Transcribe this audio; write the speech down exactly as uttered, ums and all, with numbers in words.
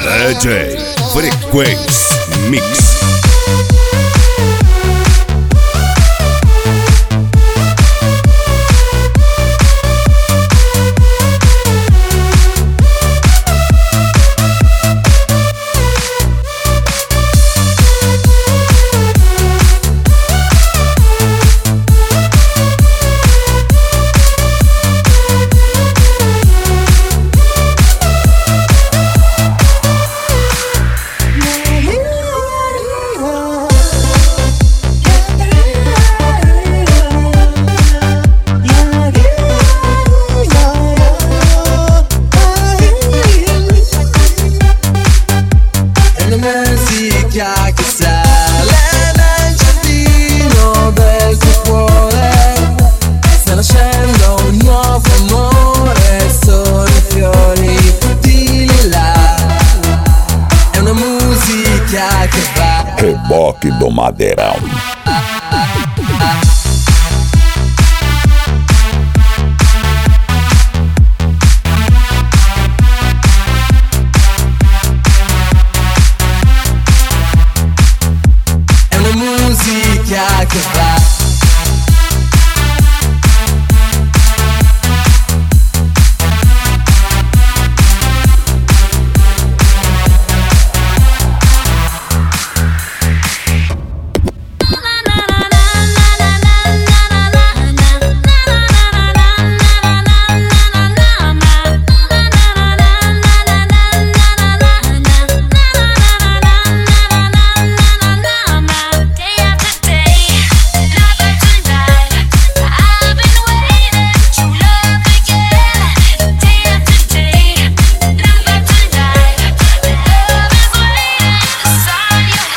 D J Frequency Mix. Che sale nel giardino del tuo cuore, sta nascendo un nuovo amore, sono i fiori di lilla, è una musica che va. Reboque do Madeirão. Musica che va.